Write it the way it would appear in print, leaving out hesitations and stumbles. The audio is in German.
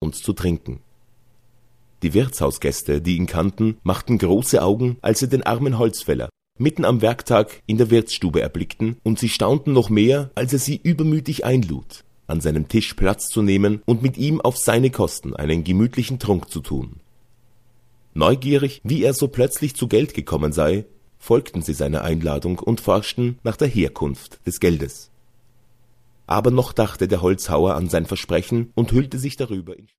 und zu trinken. Die Wirtshausgäste, die ihn kannten, machten große Augen, als sie den armen Holzfäller mitten am Werktag in der Wirtsstube erblickten, und sie staunten noch mehr, als er sie übermütig einlud, an seinem Tisch Platz zu nehmen und mit ihm auf seine Kosten einen gemütlichen Trunk zu tun. Neugierig, wie er so plötzlich zu Geld gekommen sei, folgten sie seiner Einladung und forschten nach der Herkunft des Geldes. Aber noch dachte der Holzhauer an sein Versprechen und hüllte sich darüber in